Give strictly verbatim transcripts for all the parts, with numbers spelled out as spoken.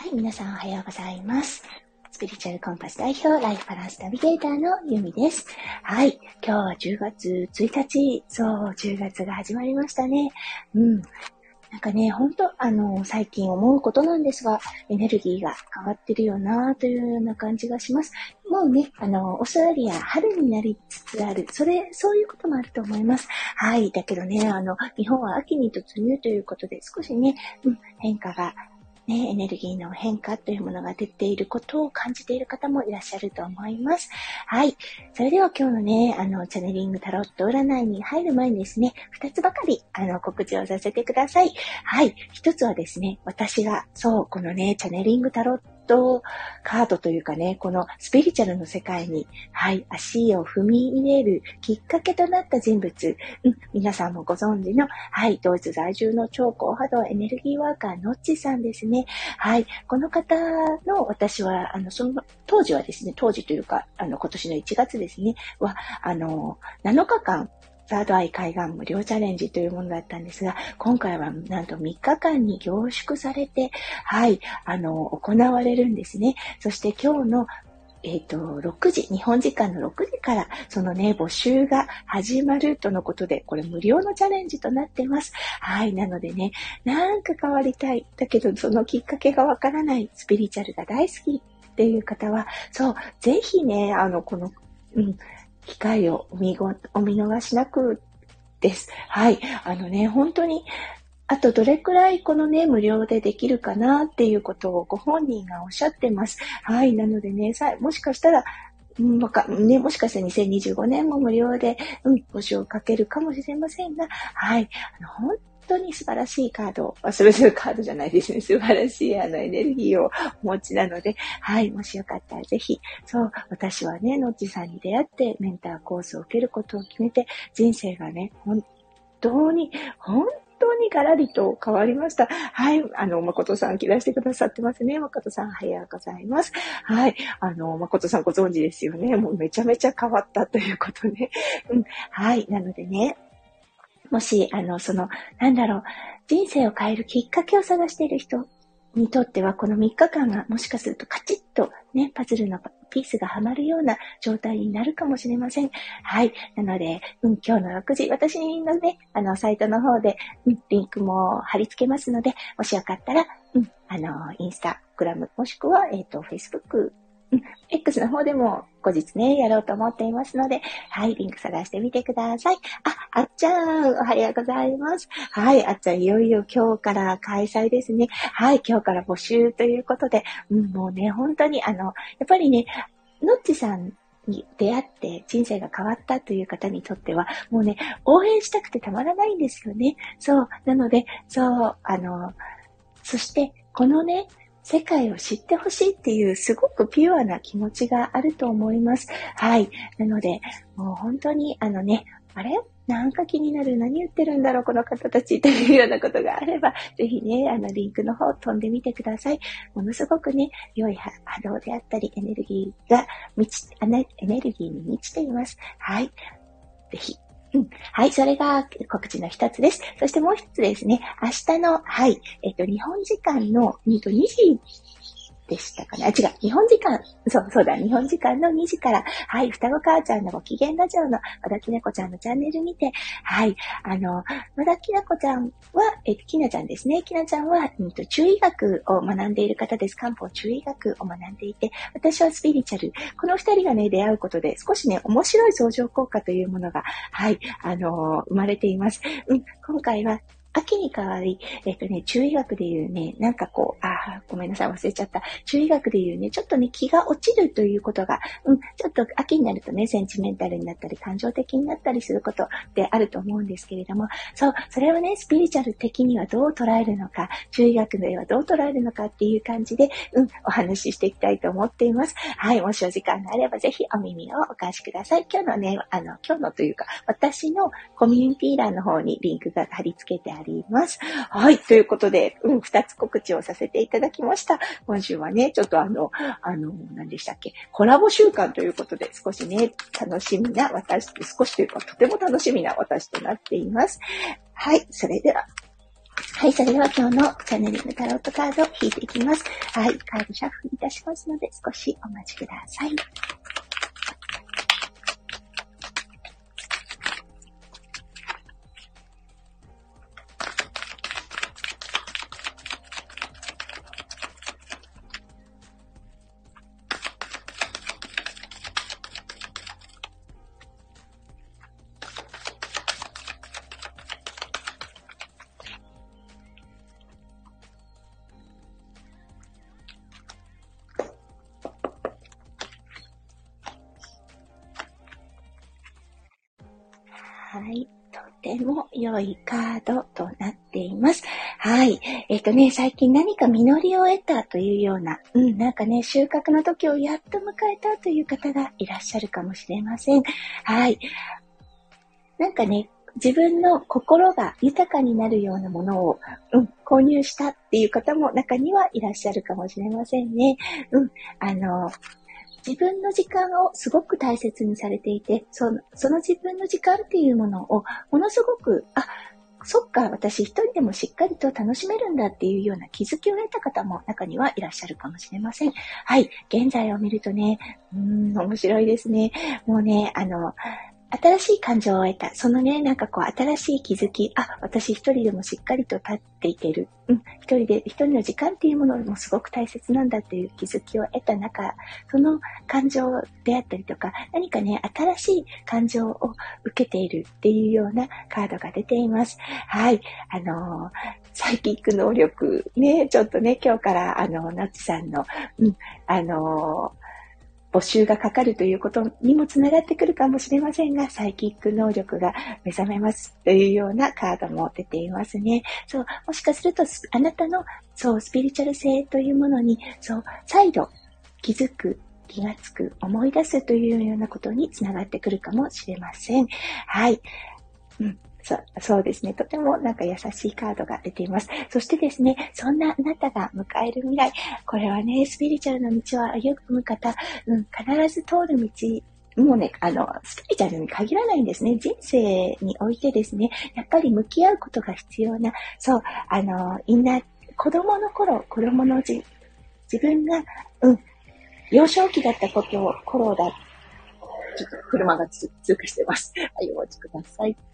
はい、皆さんおはようございます。スピリチュアルコンパス代表、ライフバランスナビゲーターのゆみです。はい、今日はじゅうがつついたち、そう、じゅうがつが始まりましたね。うん。なんかね、ほんと、あの、最近思うことなんですが、エネルギーが変わってるよなというような感じがします。もうね、あの、オーストラリア、春になりつつある。それ、そういうこともあると思います。はい。だけどね、あの、日本は秋に突入ということで、少しね、うん、変化が、ね、エネルギーの変化というものが出ていることを感じている方もいらっしゃると思います。はい。それでは今日のね、あの、チャネリングタロット占いに入る前にですね、二つばかり、あの、告知をさせてください。はい。一つはですね、私が、そう、このね、チャネリングタロットカードというかね、このスピリチュアルの世界に、はい、足を踏み入れるきっかけとなった人物、うん、皆さんもご存知の、はい、ドイツ在住の超高波動エネルギーワーカー、ノッチさんですね。はい、この方の私は、あの、その、当時はですね、当時というか、あの、今年のいちがつですね、は、あの、なのかかん、サードアイ海岸無料チャレンジというものだったんですが、今回はなんとみっかかんに凝縮されて、はい、あの、行われるんですね。そして今日のえっと、ろくじ、日本時間のろくじから、そのね、募集が始まるとのことで、これ無料のチャレンジとなっています。はい、なのでね、なんか変わりたい。だけど、そのきっかけがわからない、スピリチュアルが大好きっていう方は、そう、ぜひね、あの、この、うん、機会をお見ご、お見逃しなくです。はい、あのね、本当に、あとどれくらいこのね、無料でできるかなっていうことをご本人がおっしゃってます。はい。なのでね、さ、もしかしたら、うん、わか、ね、もしかしたらにせんにじゅうごねんも無料で、うん、募集をかけるかもしれませんが、はい。あの、本当に素晴らしいカード、それぞれカードじゃないですね。素晴らしいあのエネルギーをお持ちなので、はい。もしよかったらぜひ、そう、私はね、のっちさんに出会ってメンターコースを受けることを決めて、人生がね、本当に、本当にガラリと変わりました。はい。あの、誠さん来らしてくださってますね。誠さん、おはようございます。はい。あの、誠さんご存知ですよね。もうめちゃめちゃ変わったということね。うん。はい。なのでね、もし、あの、その、なんだろう、人生を変えるきっかけを探している人にとっては、このみっかかんがもしかするとカチッとね、パズルのピースがはまるような状態になるかもしれません。はい。なので、うん、今日のろくじ、私のね、あの、サイトの方で、うん、リンクも貼り付けますので、もしよかったら、うん、あの、インスタグラム、もしくは、えっと、Facebook、うん、X の方でも後日ね、やろうと思っていますので、はい、リンク探してみてください。あ、あっちゃん、おはようございます。はい、あっちゃん、いよいよ今日から開催ですね。はい、今日から募集ということで、うん、もうね、本当に、あの、やっぱりね、のっちさんに出会って人生が変わったという方にとっては、もうね、応援したくてたまらないんですよね。そう、なので、そう、あの、そして、このね、世界を知ってほしいっていうすごくピュアな気持ちがあると思います。はい。なので、もう本当にあのね、あれなんか気になる。何言ってるんだろうこの方たちというようなことがあれば、ぜひね、あのリンクの方飛んでみてください。ものすごくね、良い波動であったり、エネルギーが満ち、エネルギーに満ちています。はい。ぜひ。うん、はい、それが告知の一つです。そしてもう一つですね、明日の、はい、えっと、日本時間のにじでしたかね。あ、違う。日本時間、そう、そうだ。日本時間のにじから、はい、双子母ちゃんのご機嫌ラジオの和田きなこちゃんのチャンネルにて、はい、あの、和田きなこちゃんは、えっと、きなちゃんですね。きなちゃんは、うんと、中医学を学んでいる方です。漢方中医学を学んでいて、私はスピリチュアル。この二人がね、出会うことで、少しね、面白い相乗効果というものが、はい、あの、生まれています。うん、今回は、秋に変わり、えっとね、中医学でいうね、なんかこう、あ、ごめんなさい、忘れちゃった。中医学でいうね、ちょっとね、気が落ちるということが、うん、ちょっと秋になるとね、センチメンタルになったり、感情的になったりすることであると思うんですけれども、そう、それをね、スピリチュアル的にはどう捉えるのか、中医学ではどう捉えるのかっていう感じで、うん、お話ししていきたいと思っています。はい、もしお時間があれば、ぜひお耳をお貸しください。今日のね、あの、今日のというか、私のコミュニティ欄の方にリンクが貼り付けてあります。はい。ということで、うん、二つ告知をさせていただきました。今週はね、ちょっとあの、あの、何でしたっけ、コラボ週間ということで、少しね、楽しみな私、少しというか、とても楽しみな私となっています。はい。それでは、 はい、それでは今日のチャネリングタロットカードを引いていきます。はい、カードシャッフルいたしますので少しお待ちください。はい。とても良いカードとなっています。はい。えっとね、最近何か実りを得たというような、うん、なんかね、収穫の時をやっと迎えたという方がいらっしゃるかもしれません。はい。なんかね、自分の心が豊かになるようなものを、うん、購入したっていう方も中にはいらっしゃるかもしれませんね。うん、あの、自分の時間をすごく大切にされていて、その、その自分の時間っていうものをものすごく、あ、そっか、私一人でもしっかりと楽しめるんだっていうような気づきを得た方も中にはいらっしゃるかもしれません。はい、現在を見るとね、うーん、面白いですね。もうね、あの、新しい感情を得た。そのね、なんかこう、新しい気づき。あ、私一人でもしっかりと立っていける。うん、一人で、一人の時間っていうものもすごく大切なんだっていう気づきを得た中、その感情であったりとか、何かね、新しい感情を受けているっていうようなカードが出ています。はい。あのー、サイキック能力、ね、ちょっとね、今日から、あの、ナッチさんの、うん、あのー、募集がかかるということにもつながってくるかもしれませんが、サイキック能力が目覚めますというようなカードも出ていますね。そう、もしかするとあなたのそうスピリチュアル性というものにそう再度気づく、気がつく、思い出すというようなことにつながってくるかもしれません。はい。うん。そ, そうですね。とてもなんか優しいカードが出ています。そしてですね、そんなあなたが迎える未来、これはね、スピリチュアルの道を歩む方、うん、必ず通る道、もうね、あの、スピリチュアルに限らないんですね。人生においてですね、やっぱり向き合うことが必要な、そう、あの、みんな、子供の頃、子供のじ自分が、うん、幼少期だったことを、頃だ、ちょっと車が通過してます。はい、お待ちください。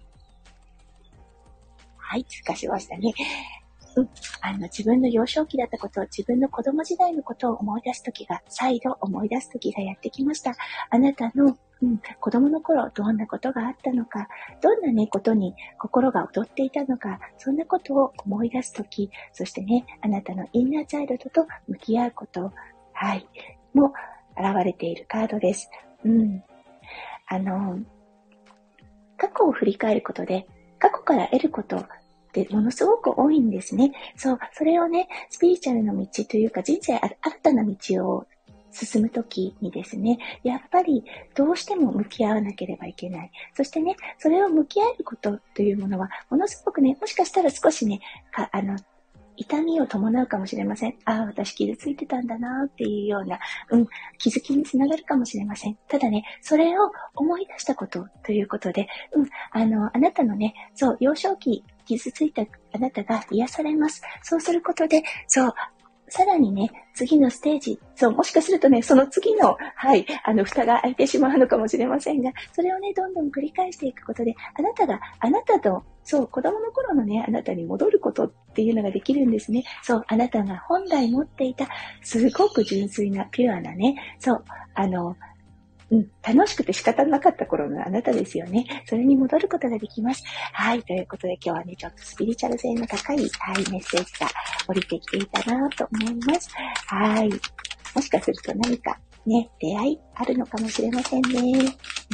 はい、通過しましたね。うん、あの自分の幼少期だったことを、自分の子供時代のことを思い出すときが、再度思い出すときがやってきました。あなたの、うん、子供の頃どんなことがあったのか、どんなねことに心が躍っていたのか、そんなことを思い出すとき、そしてね、あなたのインナーチャイルドと向き合うこと、はい、も現れているカードです。うん、あの過去を振り返ることで、過去から得ることってものすごく多いんですね。そう、それをね、スピリチュアルの道というか人生新たな道を進むときにですね、やっぱりどうしても向き合わなければいけない。そしてね、それを向き合えることというものは、ものすごくね、もしかしたら少しね、かあの痛みを伴うかもしれません。ああ、私傷ついてたんだなっていうような、うん、気づきにつながるかもしれません。ただね、それを思い出したことということで、うん、あの、あなたのね、そう、幼少期傷ついたあなたが癒されます。そうすることで、そう、さらにね、次のステージ、そう、もしかするとね、その次の、はい、あの、蓋が開いてしまうのかもしれませんが、それをね、どんどん繰り返していくことで、あなたが、あなたと、そう、子供の頃のね、あなたに戻ることっていうのができるんですね。そう、あなたが本来持っていた、すごく純粋な、ピュアなね、そう、あの、うん、楽しくて仕方なかった頃のあなたですよね。それに戻ることができます。はい。ということで今日はね、ちょっとスピリチュアル性の高い、はい、メッセージが降りてきていたなと思います。はい。もしかすると何かね、出会いあるのかもしれませんね。ね、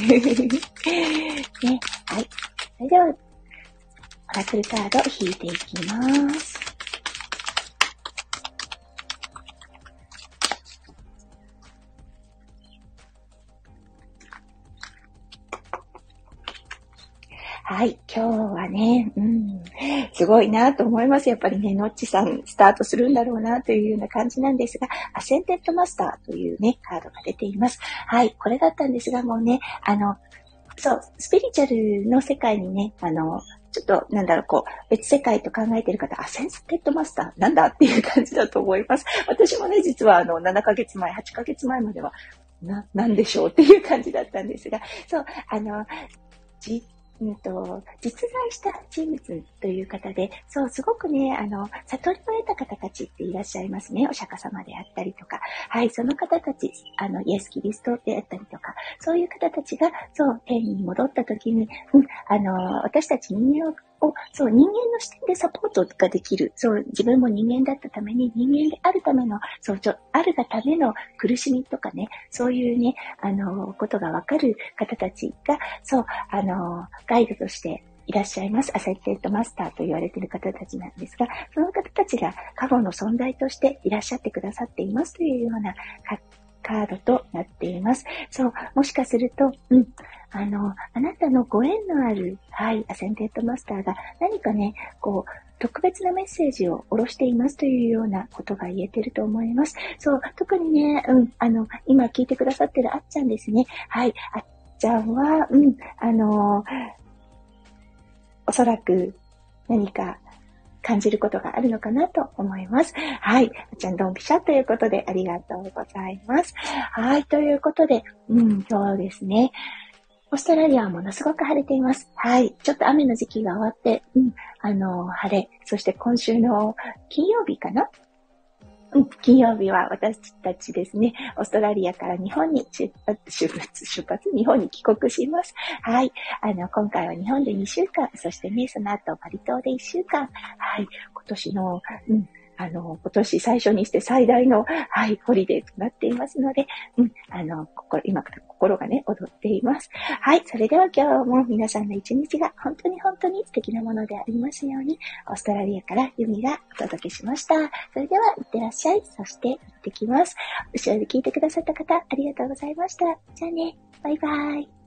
はい。それでは、オラクルカード引いていきます。はい、今日はね、うん、すごいなと思います。やっぱりね、のっちさんスタートするんだろうなというような感じなんですが、アセンテッドマスターというね、カードが出ています。はい、これだったんですが、もうね、あの、そう、スピリチュアルの世界にね、あの、 ちょっと、なんだろう、こう、別世界と考えている方、アセンステッドマスターなんだっていう感じだと思います。私もね、実はあの、ななかげつまえ、はちかげつまえまでは、な、なんでしょうっていう感じだったんですが、そう、あの、じ、うんと、実在した人物という方で、そう、すごくね、あの、悟りを得た方たちっていらっしゃいますね。お釈迦様であったりとか。はい、その方たち、あの、イエス・キリストであったりとか、そういう方たちが、そう、天に戻った時に、うん、あの、私たち人間をを、そう、人間の視点でサポートができる。そう、自分も人間だったために、人間であるための、そう、ちょ、あるがための苦しみとかね、そういうね、あの、ことがわかる方たちが、そう、あの、ガイドとしていらっしゃいます。アセンテッドマスターと言われている方たちなんですが、その方たちが過去の存在としていらっしゃってくださっていますというようなカードとなっています。そう、もしかすると、うん、あの、あなたのご縁のある、はい、アセンテッドマスターが何かね、こう、特別なメッセージを下ろしていますというようなことが言えてると思います。そう、特にね、うん、あの、今聞いてくださってるあっちゃんですね。はい、あっちゃんは、うん、あの、おそらく何か感じることがあるのかなと思います。はい。あっちゃんドンピシャということでありがとうございます。はい。ということで、うん、今日ですね、オーストラリアはものすごく晴れています。はい。ちょっと雨の時期が終わって、うん、あの、晴れ。そして今週の金曜日かなうん、金曜日は私たちですね、オーストラリアから日本に出発、出発、出発、日本に帰国します。はい。あの、今回は日本でにしゅうかん、そしてね、その後パリ島でいっしゅうかん。はい。今年の、うん、あの、今年最初にして最大の、はい、ホリデーとなっていますので、うん、あの、心、今から心がね、踊っています。はい、それでは今日も皆さんの一日が本当に本当に素敵なものでありますように、オーストラリアからユミがお届けしました。それでは、いってらっしゃい。そして、行ってきます。後ろで聞いてくださった方、ありがとうございました。じゃあね、バイバイ。